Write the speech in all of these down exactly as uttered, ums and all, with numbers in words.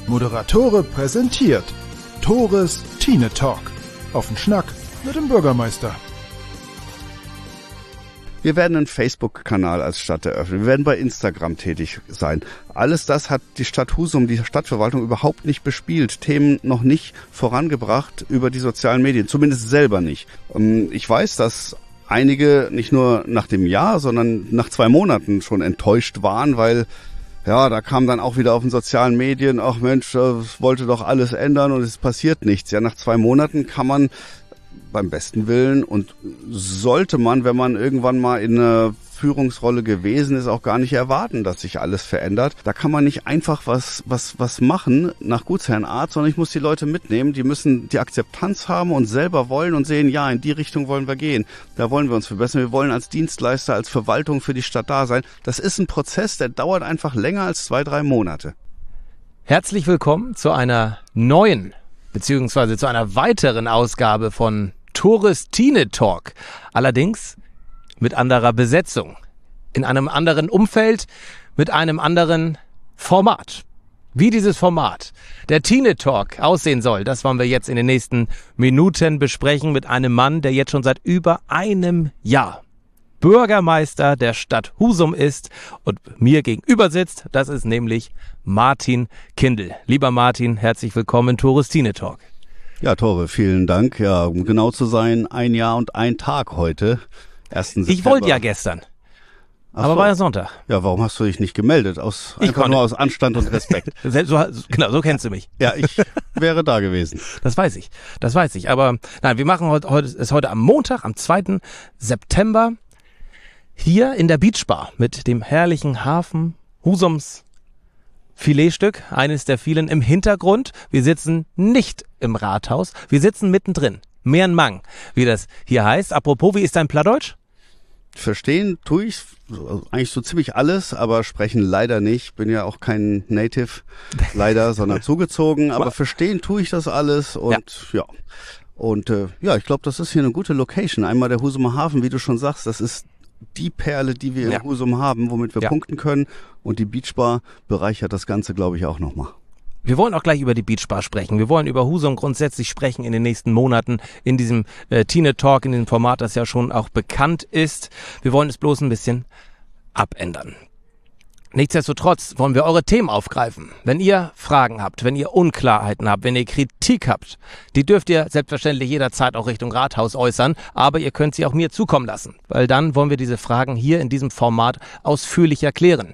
Moderatore präsentiert Tores Tine Talk. Auf den Schnack mit dem Bürgermeister. Wir werden einen Facebook-Kanal als Stadt eröffnen. Wir werden bei Instagram tätig sein. Alles das hat die Stadt Husum, die Stadtverwaltung überhaupt nicht bespielt. Themen noch nicht vorangebracht über die sozialen Medien. Zumindest selber nicht. Ich weiß, dass einige nicht nur nach dem Jahr, sondern nach zwei Monaten schon enttäuscht waren, weil ja, da kam dann auch wieder auf den sozialen Medien, ach Mensch, das wollte doch alles ändern und es passiert nichts. Ja, nach zwei Monaten kann man beim besten Willen und sollte man, wenn man irgendwann mal in einer Führungsrolle gewesen ist, auch gar nicht erwarten, dass sich alles verändert. Da kann man nicht einfach was was was machen nach Gutsherrenart, sondern ich muss die Leute mitnehmen. Die müssen die Akzeptanz haben und selber wollen und sehen, ja, in die Richtung wollen wir gehen. Da wollen wir uns verbessern. Wir wollen als Dienstleister, als Verwaltung für die Stadt da sein. Das ist ein Prozess, der dauert einfach länger als zwei, drei Monate. Herzlich willkommen zu einer neuen, beziehungsweise zu einer weiteren Ausgabe von Tores Tine Talk. Allerdings mit anderer Besetzung, in einem anderen Umfeld, mit einem anderen Format. Wie dieses Format, der Tine Talk, aussehen soll, das wollen wir jetzt in den nächsten Minuten besprechen mit einem Mann, der jetzt schon seit über einem Jahr Bürgermeister der Stadt Husum ist und mir gegenüber sitzt. Das ist nämlich Martin Kindl. Lieber Martin, herzlich willkommen in Tores Tine Talk. Ja, Tore, vielen Dank. Ja, um genau zu sein, ein Jahr und ein Tag heute. ersten September. Ich wollte ja gestern, Ach aber so. War ja Sonntag. Ja, warum hast du dich nicht gemeldet? Aus, ich einfach konnte. nur aus Anstand und Respekt. so, genau, so kennst du mich. Ja, ich wäre da gewesen. Das weiß ich, das weiß ich. Aber nein, wir machen heute, heute ist heute am Montag, am zweiten September, hier in der Beachbar mit dem herrlichen Hafen Husums. Filetstück, eines der vielen im Hintergrund. Wir sitzen nicht im Rathaus, wir sitzen mittendrin. Mehr ein Mang, wie das hier heißt. Apropos, wie ist dein Plattdeutsch? Verstehen tue ich eigentlich so ziemlich alles, aber sprechen leider nicht. Bin ja auch kein Native, leider, sondern zugezogen. Aber verstehen tue ich das alles und ja. ja. Und äh, ja, ich glaube, das ist hier eine gute Location. Einmal der Husumer Hafen, wie du schon sagst, das ist die Perle, die wir ja. in Husum haben, womit wir ja. punkten können. Und die Beachbar bereichert das Ganze, glaube ich, auch nochmal. Wir wollen auch gleich über die Beachbar sprechen. Wir wollen über Husum grundsätzlich sprechen in den nächsten Monaten in diesem äh, Tine Talk, in diesem Format, das ja schon auch bekannt ist. Wir wollen es bloß ein bisschen abändern. Nichtsdestotrotz wollen wir eure Themen aufgreifen. Wenn ihr Fragen habt, wenn ihr Unklarheiten habt, wenn ihr Kritik habt, die dürft ihr selbstverständlich jederzeit auch Richtung Rathaus äußern, aber ihr könnt sie auch mir zukommen lassen, weil dann wollen wir diese Fragen hier in diesem Format ausführlich erklären.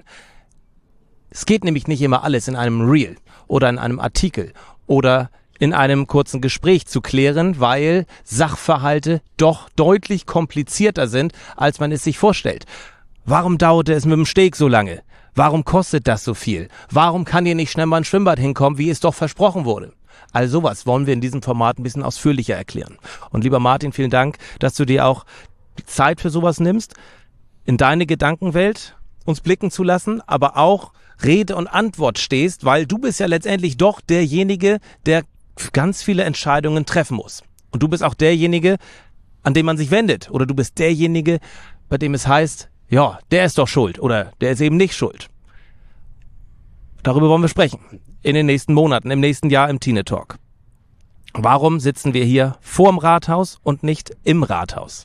Es geht nämlich nicht immer alles in einem Reel oder in einem Artikel oder in einem kurzen Gespräch zu klären, weil Sachverhalte doch deutlich komplizierter sind, als man es sich vorstellt. Warum dauerte es mit dem Steg so lange? Warum kostet das so viel? Warum kann hier nicht schnell mal ein Schwimmbad hinkommen, wie es doch versprochen wurde? All sowas wollen wir in diesem Format ein bisschen ausführlicher erklären. Und lieber Martin, vielen Dank, dass du dir auch die Zeit für sowas nimmst, in deine Gedankenwelt uns blicken zu lassen, aber auch Rede und Antwort stehst, weil du bist ja letztendlich doch derjenige, der ganz viele Entscheidungen treffen muss. Und du bist auch derjenige, an den man sich wendet. Oder du bist derjenige, bei dem es heißt, ja, der ist doch schuld oder der ist eben nicht schuld. Darüber wollen wir sprechen. In den nächsten Monaten, im nächsten Jahr im Tine Talk. Warum sitzen wir hier vorm Rathaus und nicht im Rathaus?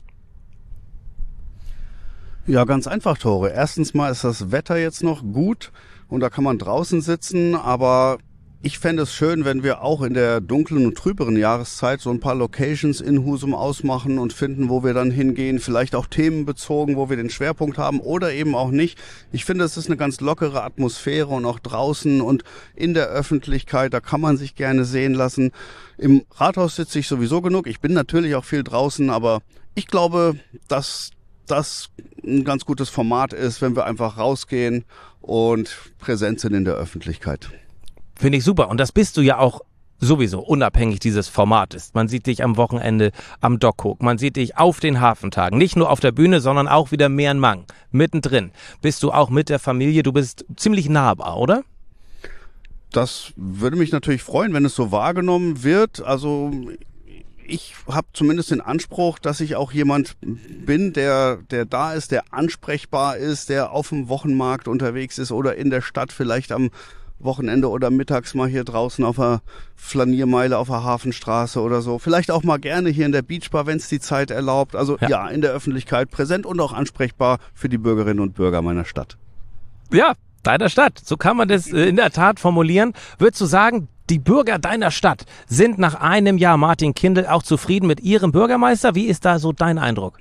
Ja, ganz einfach, Tore. Erstens mal ist das Wetter jetzt noch gut und da kann man draußen sitzen, aber ich fände es schön, wenn wir auch in der dunklen und trüberen Jahreszeit so ein paar Locations in Husum ausmachen und finden, wo wir dann hingehen, vielleicht auch themenbezogen, wo wir den Schwerpunkt haben oder eben auch nicht. Ich finde, es ist eine ganz lockere Atmosphäre und auch draußen und in der Öffentlichkeit, da kann man sich gerne sehen lassen. Im Rathaus sitze ich sowieso genug. Ich bin natürlich auch viel draußen, aber ich glaube, dass das ein ganz gutes Format ist, wenn wir einfach rausgehen und präsent sind in der Öffentlichkeit. Finde ich super. Und das bist du ja auch sowieso, unabhängig dieses Formates. Man sieht dich am Wochenende am Dockhook. Man sieht dich auf den Hafentagen. Nicht nur auf der Bühne, sondern auch wieder mehr ein Mang. Mittendrin. Bist du auch mit der Familie. Du bist ziemlich nahbar, oder? Das würde mich natürlich freuen, wenn es so wahrgenommen wird. Also ich habe zumindest den Anspruch, dass ich auch jemand bin, der der da ist, der ansprechbar ist, der auf dem Wochenmarkt unterwegs ist oder in der Stadt vielleicht am Wochenende oder mittags mal hier draußen auf der Flaniermeile auf der Hafenstraße oder so. Vielleicht auch mal gerne hier in der Beachbar, wenn es die Zeit erlaubt. Also ja. ja, in der Öffentlichkeit präsent und auch ansprechbar für die Bürgerinnen und Bürger meiner Stadt. Ja, deiner Stadt. So kann man das in der Tat formulieren. Würdest du sagen, die Bürger deiner Stadt sind nach einem Jahr Martin Kindl auch zufrieden mit ihrem Bürgermeister? Wie ist da so dein Eindruck?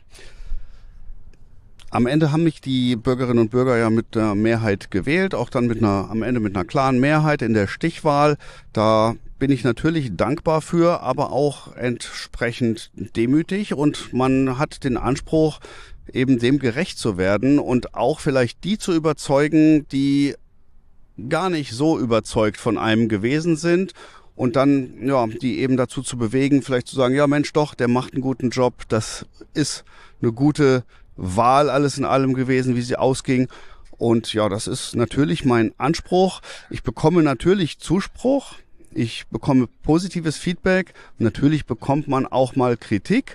Am Ende haben mich die Bürgerinnen und Bürger ja mit einer Mehrheit gewählt, auch dann mit einer, am Ende mit einer klaren Mehrheit in der Stichwahl. Da bin ich natürlich dankbar für, aber auch entsprechend demütig, und man hat den Anspruch, eben dem gerecht zu werden und auch vielleicht die zu überzeugen, die gar nicht so überzeugt von einem gewesen sind, und dann, ja, die eben dazu zu bewegen, vielleicht zu sagen, ja Mensch, doch, der macht einen guten Job, das ist eine gute Wahl alles in allem gewesen, wie sie ausging. Und ja, das ist natürlich mein Anspruch. Ich bekomme natürlich Zuspruch, ich bekomme positives Feedback, natürlich bekommt man auch mal Kritik.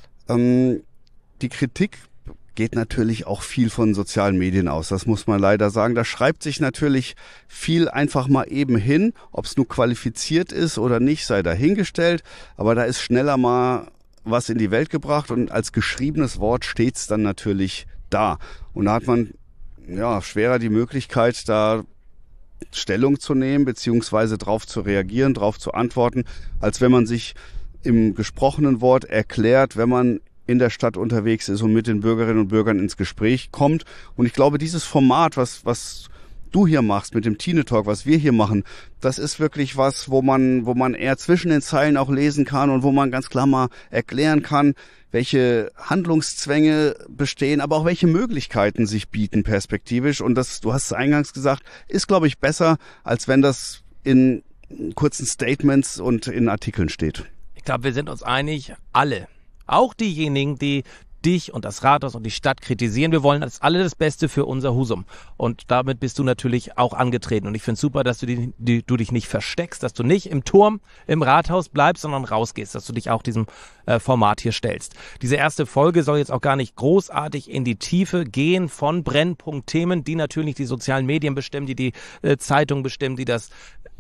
Ähm, die Kritik geht natürlich auch viel von sozialen Medien aus, das muss man leider sagen. Da schreibt sich natürlich viel einfach mal eben hin, ob es nur qualifiziert ist oder nicht, sei dahingestellt, aber da ist schneller mal was in die Welt gebracht, und als geschriebenes Wort steht's dann natürlich da. Und da hat man ja schwerer die Möglichkeit, da Stellung zu nehmen, beziehungsweise drauf zu reagieren, drauf zu antworten, als wenn man sich im gesprochenen Wort erklärt, wenn man in der Stadt unterwegs ist und mit den Bürgerinnen und Bürgern ins Gespräch kommt. Und ich glaube, dieses Format, was was du hier machst mit dem Tine Talk, was wir hier machen, das ist wirklich was, wo man wo man eher zwischen den Zeilen auch lesen kann und wo man ganz klar mal erklären kann, welche Handlungszwänge bestehen, aber auch welche Möglichkeiten sich bieten perspektivisch. Und das, du hast es eingangs gesagt, ist, glaube ich, besser, als wenn das in kurzen Statements und in Artikeln steht. Ich glaube, wir sind uns einig, alle, auch diejenigen, die dich und das Rathaus und die Stadt kritisieren. Wir wollen das alle das Beste für unser Husum. Und damit bist du natürlich auch angetreten. Und ich finde es super, dass du, die, die, du dich nicht versteckst, dass du nicht im Turm, im Rathaus bleibst, sondern rausgehst, dass du dich auch diesem äh, Format hier stellst. Diese erste Folge soll jetzt auch gar nicht großartig in die Tiefe gehen von Brennpunktthemen, die natürlich die sozialen Medien bestimmen, die die äh, Zeitung bestimmen, die das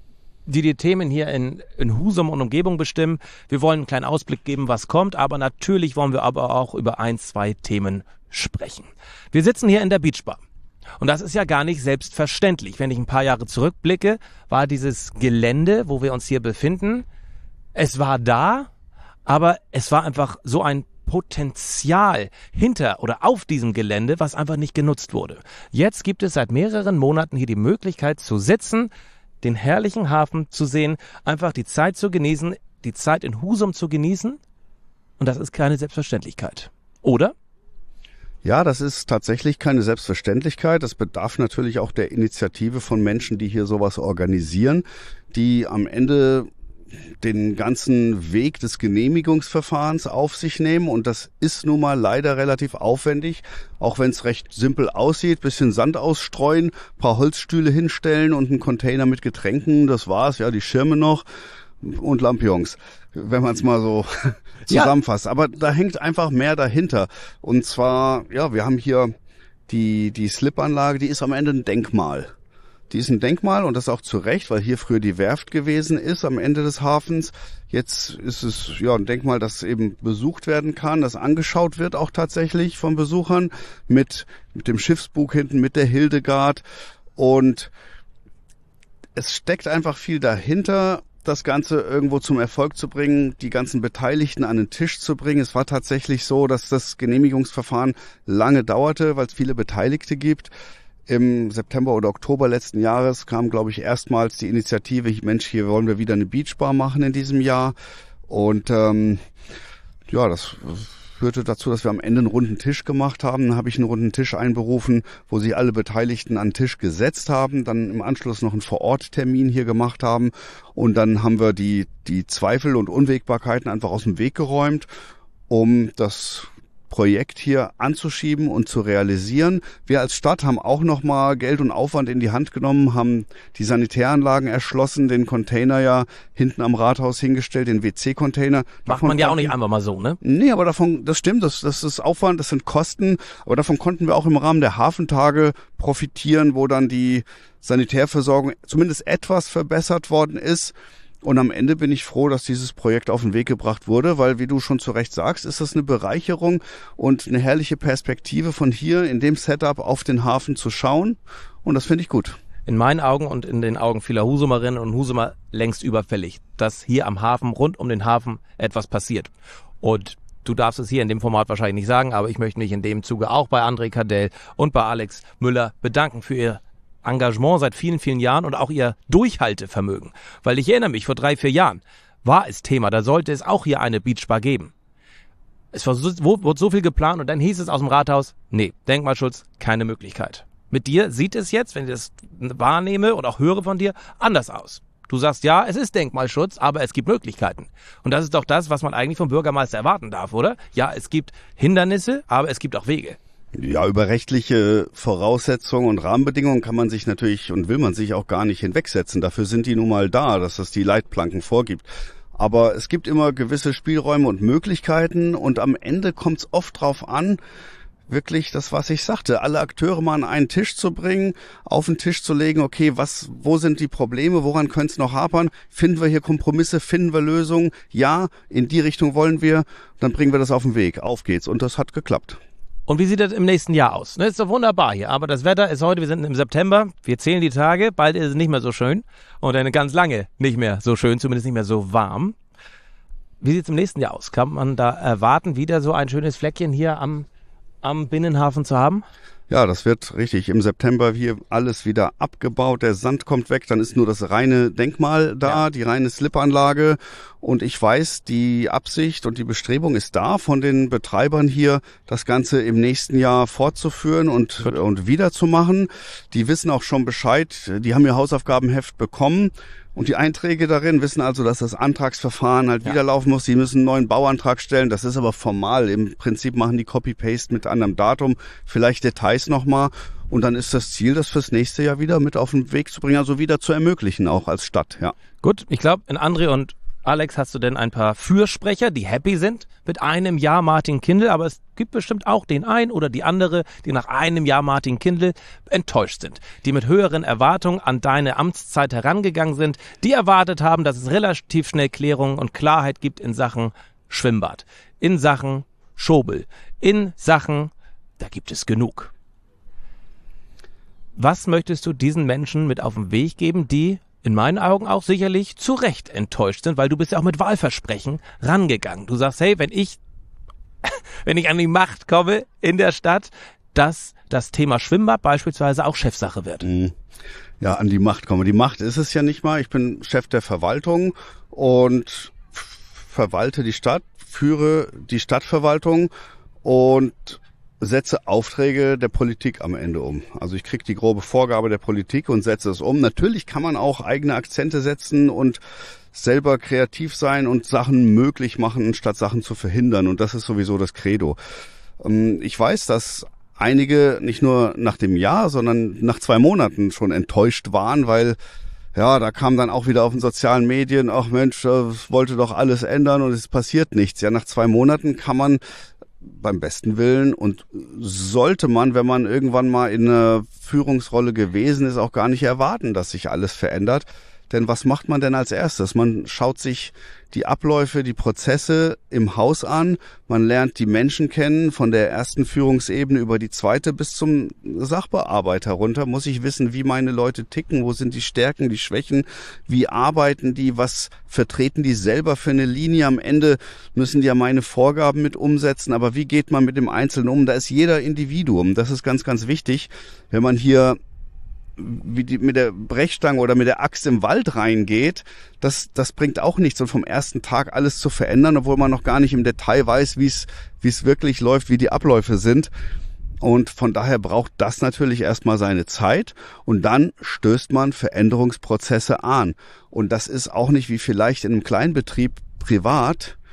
die die Themen hier in, in Husum und Umgebung bestimmen. Wir wollen einen kleinen Ausblick geben, was kommt, aber natürlich wollen wir aber auch über ein, zwei Themen sprechen. Wir sitzen hier in der Beachbar. Und das ist ja gar nicht selbstverständlich. Wenn ich ein paar Jahre zurückblicke, war dieses Gelände, wo wir uns hier befinden, es war da, aber es war einfach so ein Potenzial hinter oder auf diesem Gelände, was einfach nicht genutzt wurde. Jetzt gibt es seit mehreren Monaten hier die Möglichkeit zu sitzen, den herrlichen Hafen zu sehen, einfach die Zeit zu genießen, die Zeit in Husum zu genießen. Und das ist keine Selbstverständlichkeit. Oder? Ja, das ist tatsächlich keine Selbstverständlichkeit. Das bedarf natürlich auch der Initiative von Menschen, die hier sowas organisieren, die am Ende den ganzen Weg des Genehmigungsverfahrens auf sich nehmen. Und das ist nun mal leider relativ aufwendig, auch wenn es recht simpel aussieht. Bisschen Sand ausstreuen, paar Holzstühle hinstellen und einen Container mit Getränken. Das war's, ja, die Schirme noch und Lampions, wenn man es mal so zusammenfasst. Ja. Aber da hängt einfach mehr dahinter. Und zwar, ja, wir haben hier die, die Slipanlage, die ist am Ende ein Denkmal. Die ist ein Denkmal, und das auch zu Recht, weil hier früher die Werft gewesen ist am Ende des Hafens. Jetzt ist es ja ein Denkmal, das eben besucht werden kann, das angeschaut wird auch tatsächlich von Besuchern mit mit dem Schiffsbug hinten, mit der Hildegard. Und es steckt einfach viel dahinter, das Ganze irgendwo zum Erfolg zu bringen, die ganzen Beteiligten an den Tisch zu bringen. Es war tatsächlich so, dass das Genehmigungsverfahren lange dauerte, weil es viele Beteiligte gibt. Im September oder Oktober letzten Jahres kam, glaube ich, erstmals die Initiative, Mensch, hier wollen wir wieder eine Beachbar machen in diesem Jahr. Und ähm, ja, das führte dazu, dass wir am Ende einen runden Tisch gemacht haben. Dann habe ich einen runden Tisch einberufen, wo sich alle Beteiligten an den Tisch gesetzt haben, dann im Anschluss noch einen Vor-Ort-Termin hier gemacht haben. Und dann haben wir die, die Zweifel und Unwägbarkeiten einfach aus dem Weg geräumt, um das Projekt hier anzuschieben und zu realisieren. Wir als Stadt haben auch nochmal Geld und Aufwand in die Hand genommen, haben die Sanitäranlagen erschlossen, den Container ja hinten am Rathaus hingestellt, den W C-Container. Macht man ja auch nicht einfach mal so, ne? Nee, aber davon, das stimmt, das, das ist Aufwand, das sind Kosten, aber davon konnten wir auch im Rahmen der Hafentage profitieren, wo dann die Sanitärversorgung zumindest etwas verbessert worden ist. Und am Ende bin ich froh, dass dieses Projekt auf den Weg gebracht wurde, weil, wie du schon zu Recht sagst, ist das eine Bereicherung und eine herrliche Perspektive, von hier in dem Setup auf den Hafen zu schauen. Und das finde ich gut. In meinen Augen und in den Augen vieler Husumerinnen und Husumer längst überfällig, dass hier am Hafen, rund um den Hafen, etwas passiert. Und du darfst es hier in dem Format wahrscheinlich nicht sagen, aber ich möchte mich in dem Zuge auch bei André Kadell und bei Alex Müller bedanken für ihr Engagement seit vielen, vielen Jahren und auch ihr Durchhaltevermögen. Weil ich erinnere mich, vor drei, vier Jahren war es Thema, da sollte es auch hier eine Beachbar geben. Es war so, wurde so viel geplant und dann hieß es aus dem Rathaus, nee, Denkmalschutz, keine Möglichkeit. Mit dir sieht es jetzt, wenn ich das wahrnehme und auch höre von dir, anders aus. Du sagst, ja, es ist Denkmalschutz, aber es gibt Möglichkeiten. Und das ist doch das, was man eigentlich vom Bürgermeister erwarten darf, oder? Ja, es gibt Hindernisse, aber es gibt auch Wege. Ja, über rechtliche Voraussetzungen und Rahmenbedingungen kann man sich natürlich und will man sich auch gar nicht hinwegsetzen. Dafür sind die nun mal da, dass es die Leitplanken vorgibt. Aber es gibt immer gewisse Spielräume und Möglichkeiten und am Ende kommt es oft drauf an, wirklich das, was ich sagte, alle Akteure mal an einen Tisch zu bringen, auf den Tisch zu legen, okay, was, wo sind die Probleme, woran könnte es noch hapern? Finden wir hier Kompromisse, finden wir Lösungen? Ja, in die Richtung wollen wir, dann bringen wir das auf den Weg. Auf geht's. Und das hat geklappt. Und wie sieht das im nächsten Jahr aus? Ne, ist doch wunderbar hier, aber das Wetter ist heute, wir sind im September, wir zählen die Tage, bald ist es nicht mehr so schön und dann ganz lange nicht mehr so schön, zumindest nicht mehr so warm. Wie sieht es im nächsten Jahr aus? Kann man da erwarten, wieder so ein schönes Fleckchen hier am, am Binnenhafen zu haben? Ja, das wird richtig. Im September hier alles wieder abgebaut, der Sand kommt weg, dann ist nur das reine Denkmal da, ja. Die reine Slipanlage. Und ich weiß, die Absicht und die Bestrebung ist da von den Betreibern hier, das Ganze im nächsten Jahr fortzuführen und, und wiederzumachen. Die wissen auch schon Bescheid, die haben ihr Hausaufgabenheft bekommen. Und die Einträge darin wissen also, dass das Antragsverfahren halt ja. wieder laufen muss. Sie müssen einen neuen Bauantrag stellen. Das ist aber formal. Im Prinzip machen die Copy-Paste mit anderem Datum, vielleicht Details nochmal. Und dann ist das Ziel, das fürs nächste Jahr wieder mit auf den Weg zu bringen, also wieder zu ermöglichen, auch als Stadt. Ja. Gut, ich glaube, in André und Alex, hast du denn ein paar Fürsprecher, die happy sind mit einem Jahr Martin Kindl, aber es gibt bestimmt auch den einen oder die andere, die nach einem Jahr Martin Kindl enttäuscht sind, die mit höheren Erwartungen an deine Amtszeit herangegangen sind, die erwartet haben, dass es relativ schnell Klärung und Klarheit gibt in Sachen Schwimmbad, in Sachen Schobel, in Sachen, da gibt es genug. Was möchtest du diesen Menschen mit auf den Weg geben, die in meinen Augen auch sicherlich zu Recht enttäuscht sind, weil du bist ja auch mit Wahlversprechen rangegangen. Du sagst, hey, wenn ich, wenn ich an die Macht komme in der Stadt, dass das Thema Schwimmbad beispielsweise auch Chefsache wird. Ja, an die Macht komme. Die Macht ist es ja nicht mal. Ich bin Chef der Verwaltung und verwalte die Stadt, führe die Stadtverwaltung und setze Aufträge der Politik am Ende um. Also ich kriege die grobe Vorgabe der Politik und setze es um. Natürlich kann man auch eigene Akzente setzen und selber kreativ sein und Sachen möglich machen, statt Sachen zu verhindern. Und das ist sowieso das Credo. Ich weiß, dass einige nicht nur nach dem Jahr, sondern nach zwei Monaten schon enttäuscht waren, weil ja, da kam dann auch wieder auf den sozialen Medien, ach Mensch, das wollte doch alles ändern und es passiert nichts. Ja, nach zwei Monaten kann man beim besten Willen und sollte man, wenn man irgendwann mal in einer Führungsrolle gewesen ist, auch gar nicht erwarten, dass sich alles verändert. Denn was macht man denn als erstes? Man schaut sich die Abläufe, die Prozesse im Haus an. Man lernt die Menschen kennen, von der ersten Führungsebene über die zweite bis zum Sachbearbeiter runter. Muss ich wissen, wie meine Leute ticken, wo sind die Stärken, die Schwächen, wie arbeiten die, was vertreten die selber für eine Linie. Am Ende müssen die ja meine Vorgaben mit umsetzen, aber wie geht man mit dem Einzelnen um? Da ist jeder Individuum. Das ist ganz, ganz wichtig, wenn man hier wie die mit der Brechstange oder mit der Axt im Wald reingeht, das das bringt auch nichts. Und vom ersten Tag alles zu verändern, obwohl man noch gar nicht im Detail weiß, wie es wie es wirklich läuft, wie die Abläufe sind. Und von daher braucht das natürlich erstmal seine Zeit und dann stößt man Veränderungsprozesse an. Und das ist auch nicht wie vielleicht in einem Kleinbetrieb privat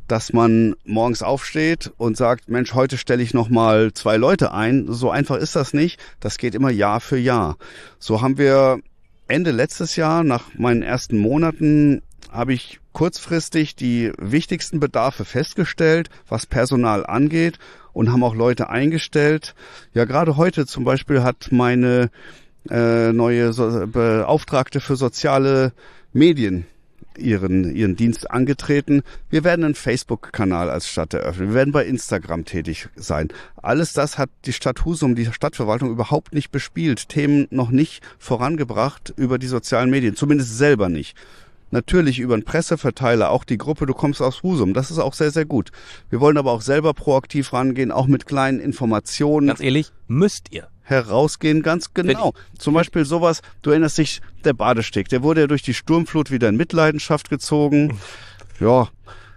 dass man morgens aufsteht und sagt, Mensch, heute stelle ich noch mal zwei Leute ein. So einfach ist das nicht. Das geht immer Jahr für Jahr. So haben wir Ende letztes Jahr, nach meinen ersten Monaten, habe ich kurzfristig die wichtigsten Bedarfe festgestellt, was Personal angeht, und haben auch Leute eingestellt. Ja, gerade heute zum Beispiel hat meine äh, neue so- Beauftragte für soziale Medien ihren ihren Dienst angetreten. Wir werden einen Facebook-Kanal als Stadt eröffnen. Wir werden bei Instagram tätig sein. Alles das hat die Stadt Husum, die Stadtverwaltung, überhaupt nicht bespielt. Themen noch nicht vorangebracht über die sozialen Medien. Zumindest selber nicht. Natürlich über einen Presseverteiler, auch die Gruppe, du kommst aus Husum. Das ist auch sehr, sehr gut. Wir wollen aber auch selber proaktiv rangehen, auch mit kleinen Informationen. Ganz ehrlich, müsst ihr. Herausgehen, ganz genau. Zum Beispiel sowas, du erinnerst dich, der Badesteg, der wurde ja durch die Sturmflut wieder in Mitleidenschaft gezogen. Ja,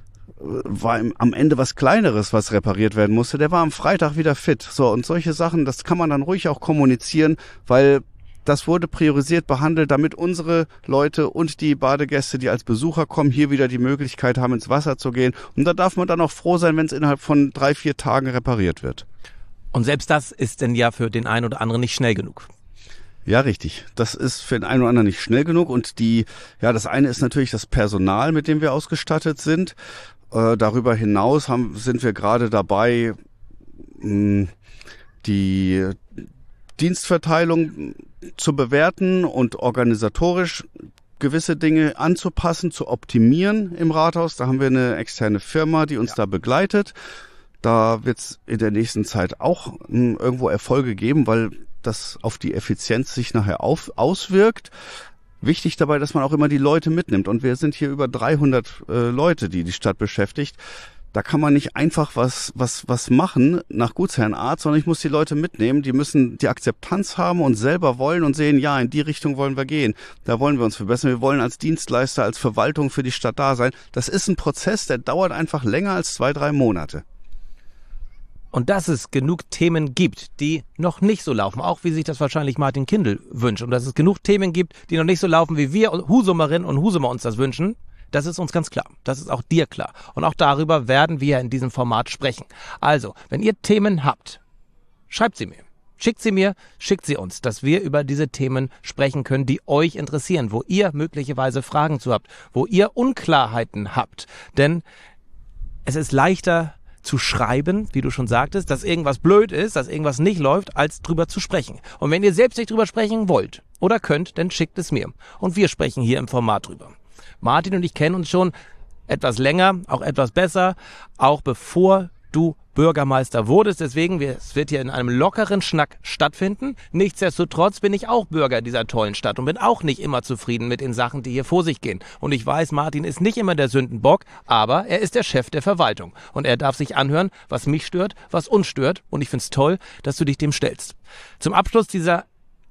war im, am Ende was Kleineres, was repariert werden musste. Der war am Freitag wieder fit. So, und solche Sachen, das kann man dann ruhig auch kommunizieren, weil das wurde priorisiert behandelt, damit unsere Leute und die Badegäste, die als Besucher kommen, hier wieder die Möglichkeit haben, ins Wasser zu gehen. Und da darf man dann auch froh sein, wenn es innerhalb von drei, vier Tagen repariert wird. Und selbst das ist denn ja für den einen oder anderen nicht schnell genug. Ja, richtig. Das ist für den einen oder anderen nicht schnell genug. Und die, ja, das eine ist natürlich das Personal, mit dem wir ausgestattet sind. Äh, darüber hinaus haben, sind wir gerade dabei, mh, die Dienstverteilung zu bewerten und organisatorisch gewisse Dinge anzupassen, zu optimieren im Rathaus. Da haben wir eine externe Firma, die uns ja. da begleitet. Da wird es in der nächsten Zeit auch mh, irgendwo Erfolge geben, weil das auf die Effizienz sich nachher auf, auswirkt. Wichtig dabei, dass man auch immer die Leute mitnimmt. Und wir sind hier über dreihundert äh, Leute, die die Stadt beschäftigt. Da kann man nicht einfach was was was machen nach Gutsherrenart, sondern ich muss die Leute mitnehmen. Die müssen die Akzeptanz haben und selber wollen und sehen, ja, in die Richtung wollen wir gehen. Da wollen wir uns verbessern. Wir wollen als Dienstleister, als Verwaltung für die Stadt da sein. Das ist ein Prozess, der dauert einfach länger als zwei, drei Monate. Und dass es genug Themen gibt, die noch nicht so laufen, auch wie sich das wahrscheinlich Martin Kindl wünscht. Und dass es genug Themen gibt, die noch nicht so laufen, wie wir Husumerinnen und Husumer uns das wünschen, das ist uns ganz klar. Das ist auch dir klar. Und auch darüber werden wir in diesem Format sprechen. Also, wenn ihr Themen habt, schreibt sie mir. Schickt sie mir, schickt sie uns, dass wir über diese Themen sprechen können, die euch interessieren, wo ihr möglicherweise Fragen zu habt, wo ihr Unklarheiten habt. Denn es ist leichter zu schreiben, wie du schon sagtest, dass irgendwas blöd ist, dass irgendwas nicht läuft, als drüber zu sprechen. Und wenn ihr selbst nicht drüber sprechen wollt oder könnt, dann schickt es mir. Und wir sprechen hier im Format drüber. Martin und ich kennen uns schon etwas länger, auch etwas besser, auch bevor du Bürgermeister wurdest. Deswegen, es wird hier in einem lockeren Schnack stattfinden. Nichtsdestotrotz bin ich auch Bürger dieser tollen Stadt und bin auch nicht immer zufrieden mit den Sachen, die hier vor sich gehen. Und ich weiß, Martin ist nicht immer der Sündenbock, aber er ist der Chef der Verwaltung. Und er darf sich anhören, was mich stört, was uns stört. Und ich finde es toll, dass du dich dem stellst. Zum Abschluss dieser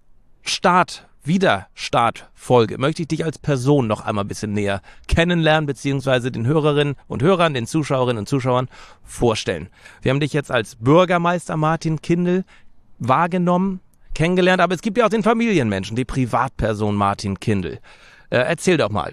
Start Wiederstartfolge möchte ich dich als Person noch einmal ein bisschen näher kennenlernen, beziehungsweise den Hörerinnen und Hörern, den Zuschauerinnen und Zuschauern vorstellen. Wir haben dich jetzt als Bürgermeister Martin Kindl wahrgenommen, kennengelernt, aber es gibt ja auch den Familienmenschen, die Privatperson Martin Kindl. Äh, erzähl doch mal,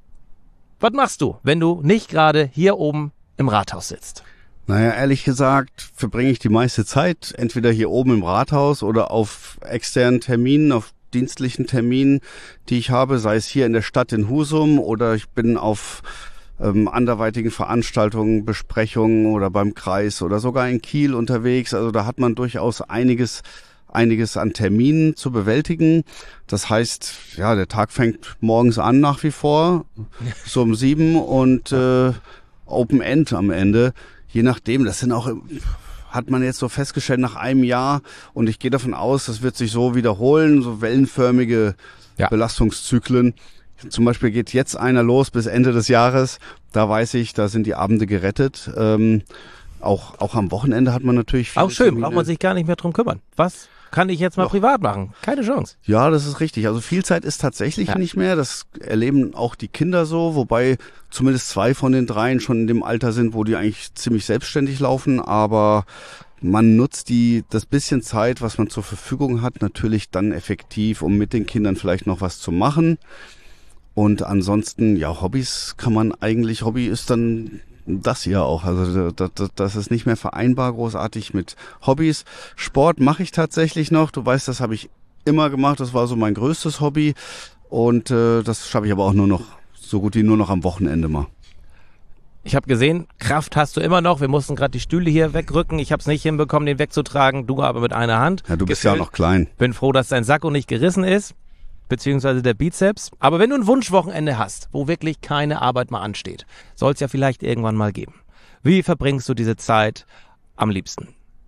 was machst du, wenn du nicht gerade hier oben im Rathaus sitzt? Naja, ehrlich gesagt verbringe ich die meiste Zeit entweder hier oben im Rathaus oder auf externen Terminen, auf dienstlichen Terminen, die ich habe, sei es hier in der Stadt in Husum oder ich bin auf ähm, anderweitigen Veranstaltungen, Besprechungen oder beim Kreis oder sogar in Kiel unterwegs. Also da hat man durchaus einiges einiges an Terminen zu bewältigen. Das heißt, ja, der Tag fängt morgens an nach wie vor, so um sieben und äh, Open End am Ende. Je nachdem, das sind auch, hat man jetzt so festgestellt nach einem Jahr und ich gehe davon aus, das wird sich so wiederholen, so wellenförmige ja. Belastungszyklen. Zum Beispiel geht jetzt einer los bis Ende des Jahres, da weiß ich, da sind die Abende gerettet. Ähm, auch, auch am Wochenende hat man natürlich viele Auch schön, Termine. braucht man sich gar nicht mehr drum kümmern. Was kann ich jetzt mal Doch. privat machen? Keine Chance. Ja, das ist richtig. Also viel Zeit ist tatsächlich ja. nicht mehr. Das erleben auch die Kinder so, wobei zumindest zwei von den dreien schon in dem Alter sind, wo die eigentlich ziemlich selbstständig laufen. Aber man nutzt die das bisschen Zeit, was man zur Verfügung hat, natürlich dann effektiv, um mit den Kindern vielleicht noch was zu machen. Und ansonsten, ja, Hobbys kann man eigentlich, Hobby ist dann Das ja auch. Also das, das ist nicht mehr vereinbar großartig mit Hobbys. Sport mache ich tatsächlich noch. Du weißt, das habe ich immer gemacht. Das war so mein größtes Hobby. Und äh, das schaffe ich aber auch nur noch, so gut wie nur noch am Wochenende mal. Ich habe gesehen, Kraft hast du immer noch. Wir mussten gerade die Stühle hier wegrücken. Ich habe es nicht hinbekommen, den wegzutragen. Du aber mit einer Hand. Ja, du bist Gefühlt. ja noch klein. Bin froh, dass dein Sakko nicht gerissen ist, beziehungsweise der Bizeps. Aber wenn du ein Wunschwochenende hast, wo wirklich keine Arbeit mal ansteht, soll es ja vielleicht irgendwann mal geben. Wie verbringst du diese Zeit am liebsten?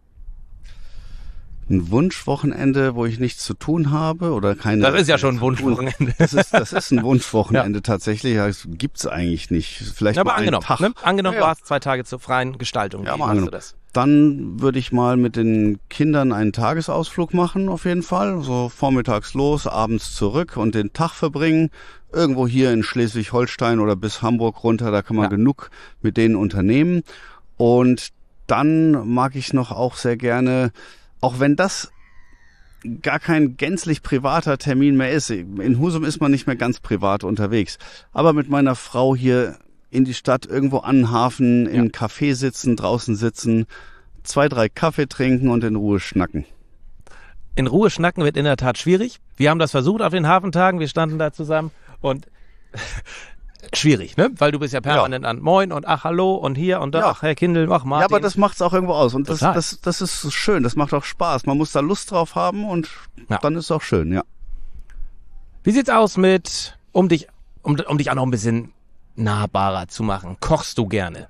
Ein Wunschwochenende, wo ich nichts zu tun habe oder keine... Das ist ja schon ein Wunschwochenende. Das ist, das ist ein Wunschwochenende ja. tatsächlich. Das gibt's eigentlich nicht. Vielleicht ja, mal einen Tag. Ne? Angenommen, ja, ja. du hast zwei Tage zur freien Gestaltung. Ja, mal angenommen. Du das? Dann würde ich mal mit den Kindern einen Tagesausflug machen, auf jeden Fall. So vormittags los, abends zurück und den Tag verbringen. Irgendwo hier in Schleswig-Holstein oder bis Hamburg runter, da kann man ja. genug mit denen unternehmen. Und dann mag ich noch auch sehr gerne... Auch wenn das gar kein gänzlich privater Termin mehr ist. In Husum ist man nicht mehr ganz privat unterwegs. Aber mit meiner Frau hier in die Stadt, irgendwo an den Hafen, in einem Café sitzen, draußen sitzen, zwei, drei Kaffee trinken und in Ruhe schnacken. In Ruhe schnacken wird in der Tat schwierig. Wir haben das versucht auf den Hafentagen. Wir standen da zusammen und... Schwierig, ne? Weil du bist ja permanent ja. an Moin und ach, hallo und hier und da, ja. ach, Herr Kindl, ach, Martin. Ja, aber das macht's auch irgendwo aus und das, das, das ist schön, das macht auch Spaß. Man muss da Lust drauf haben und ja. dann ist es auch schön, ja. Wie sieht's aus mit, um dich, um, um dich auch noch ein bisschen nahbarer zu machen, kochst du gerne?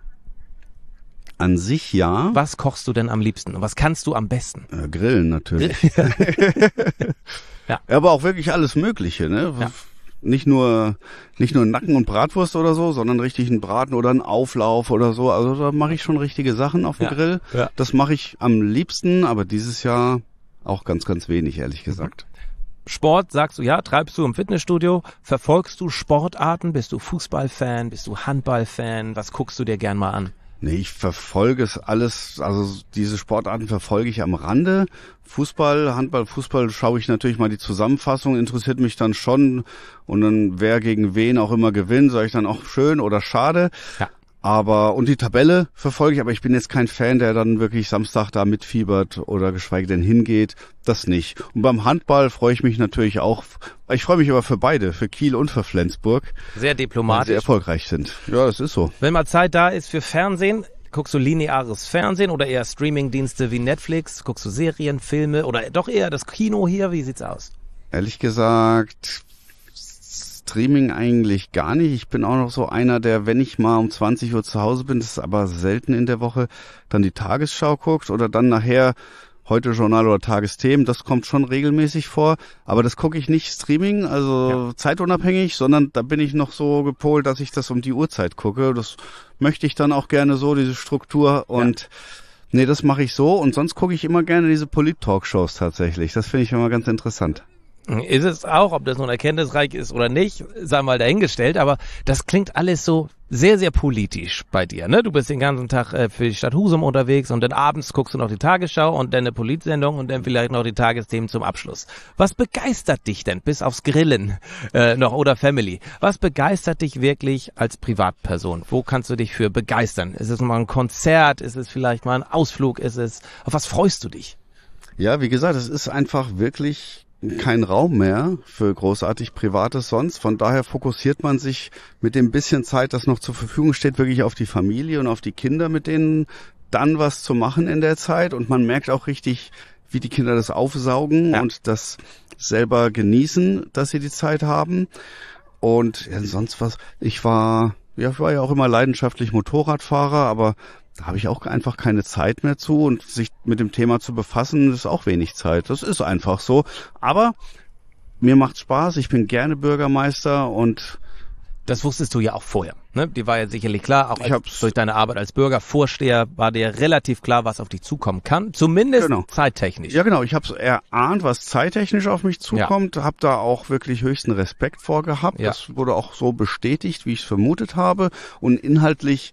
An sich ja. Was kochst du denn am liebsten und was kannst du am besten? Äh, grillen natürlich. ja. Aber auch wirklich alles Mögliche, ne? Ja. Nicht nur nicht nur Nacken und Bratwurst oder so, sondern richtig einen Braten oder einen Auflauf oder so. Also da mache ich schon richtige Sachen auf dem ja, Grill. Ja. Das mache ich am liebsten, aber dieses Jahr auch ganz, ganz wenig, ehrlich gesagt. Sport, sagst du, ja, treibst du im Fitnessstudio. Verfolgst du Sportarten? Bist du Fußballfan? Bist du Handballfan? Was guckst du dir gern mal an? Nee, ich verfolge es alles, also diese Sportarten verfolge ich am Rande. Fußball, Handball, Fußball schaue ich natürlich mal die Zusammenfassung, interessiert mich dann schon. Und dann wer gegen wen auch immer gewinnt, sage ich dann auch schön oder schade. Ja. Aber, und die Tabelle verfolge ich, aber ich bin jetzt kein Fan, der dann wirklich Samstag da mitfiebert oder geschweige denn hingeht. Das nicht. Und beim Handball freue ich mich natürlich auch. Ich freue mich aber für beide, für Kiel und für Flensburg. Sehr diplomatisch. Weil sie erfolgreich sind. Ja, das ist so. Wenn mal Zeit da ist für Fernsehen, guckst du lineares Fernsehen oder eher Streamingdienste wie Netflix? Guckst du Serien, Filme oder doch eher das Kino hier? Wie sieht's aus? Ehrlich gesagt... Streaming eigentlich gar nicht. Ich bin auch noch so einer, der, wenn ich mal um zwanzig Uhr zu Hause bin, das ist aber selten in der Woche, dann die Tagesschau guckt oder dann nachher Heute Journal oder Tagesthemen. Das kommt schon regelmäßig vor. Aber das gucke ich nicht Streaming, also ja. zeitunabhängig, sondern da bin ich noch so gepolt, dass ich das um die Uhrzeit gucke. Das möchte ich dann auch gerne so, diese Struktur. Und ja. nee, das mache ich so. Und sonst gucke ich immer gerne diese Polit-Talkshows tatsächlich. Das finde ich immer ganz interessant. Ist es auch, ob das nun erkenntnisreich ist oder nicht, sei mal dahingestellt, aber das klingt alles so sehr, sehr politisch bei dir, ne? Du bist den ganzen Tag äh, für die Stadt Husum unterwegs und dann abends guckst du noch die Tagesschau und dann eine Politsendung und dann vielleicht noch die Tagesthemen zum Abschluss. Was begeistert dich denn, bis aufs Grillen äh, noch oder Family? Was begeistert dich wirklich als Privatperson? Wo kannst du dich für begeistern? Ist es mal ein Konzert? Ist es vielleicht mal ein Ausflug? Ist es, auf was freust du dich? Ja, wie gesagt, es ist einfach wirklich kein Raum mehr für großartig Privates sonst. Von daher fokussiert man sich mit dem bisschen Zeit, das noch zur Verfügung steht, wirklich auf die Familie und auf die Kinder, mit denen dann was zu machen in der Zeit. Und man merkt auch richtig, wie die Kinder das aufsaugen ja. und das selber genießen, dass sie die Zeit haben. Und ja, sonst was. Ich war, ja, ich war ja auch immer leidenschaftlich Motorradfahrer, aber da habe ich auch einfach keine Zeit mehr zu und sich mit dem Thema zu befassen, ist auch wenig Zeit. Das ist einfach so. Aber mir macht's Spaß, ich bin gerne Bürgermeister und... Das wusstest du ja auch vorher, ne? Die war ja sicherlich klar, auch als, durch deine Arbeit als Bürgervorsteher war dir relativ klar, was auf dich zukommen kann, zumindest genau. zeittechnisch. Ja genau, ich habe es erahnt, was zeittechnisch auf mich zukommt, ja. habe da auch wirklich höchsten Respekt vor gehabt. Ja. Das wurde auch so bestätigt, wie ich es vermutet habe und inhaltlich...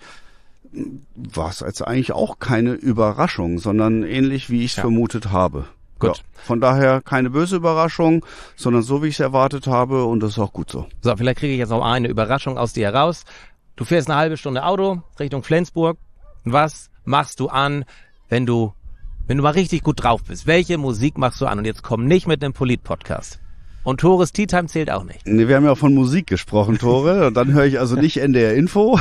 war es jetzt eigentlich auch keine Überraschung, sondern ähnlich, wie ich es ja. vermutet habe. Gut. Ja, von daher keine böse Überraschung, sondern so, wie ich es erwartet habe und das ist auch gut so. So, vielleicht kriege ich jetzt noch eine Überraschung aus dir heraus. Du fährst eine halbe Stunde Auto Richtung Flensburg. Was machst du an, wenn du, wenn du mal richtig gut drauf bist? Welche Musik machst du an? Und jetzt komm nicht mit einem Polit-Podcast. Und Tores Tea Time zählt auch nicht. Nee, wir haben ja auch von Musik gesprochen, Tore. Und dann höre ich also nicht N D R Info,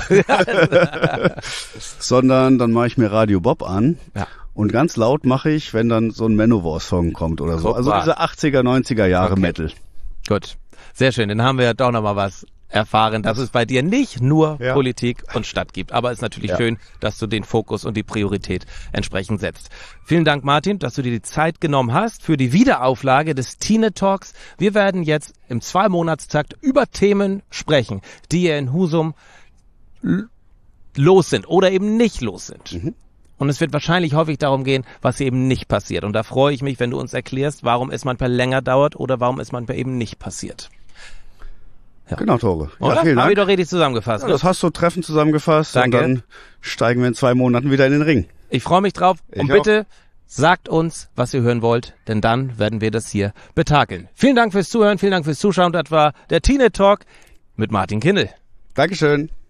sondern dann mache ich mir Radio Bob an. Ja. Und ganz laut mache ich, wenn dann so ein Manowar-Song kommt oder so. Guck Also mal. diese achtziger, neunziger Jahre Okay. Metal. Gut, sehr schön. Dann haben wir ja doch noch mal was erfahren, dass es bei dir nicht nur Ja. Politik und Stadt gibt. Aber es ist natürlich Ja. schön, dass du den Fokus und die Priorität entsprechend setzt. Vielen Dank, Martin, dass du dir die Zeit genommen hast für die Wiederauflage des Tine Talks. Wir werden jetzt im Zwei-Monats-Takt über Themen sprechen, die hier in Husum l- los sind oder eben nicht los sind. Mhm. Und es wird wahrscheinlich häufig darum gehen, was hier eben nicht passiert. Und da freue ich mich, wenn du uns erklärst, warum es manchmal länger dauert oder warum es manchmal eben nicht passiert. Ja. Genau, Tore. Oder? Ja, vielen Hab ich Dank. doch richtig zusammengefasst. Ja, Ne? das hast du treffend zusammengefasst. Danke. Und dann steigen wir in zwei Monaten wieder in den Ring. Ich freue mich drauf. Ich und auch. bitte sagt uns, was ihr hören wollt, denn dann werden wir das hier betakeln. Vielen Dank fürs Zuhören, vielen Dank fürs Zuschauen. Das war der Tine Talk mit Martin Kindl. Dankeschön.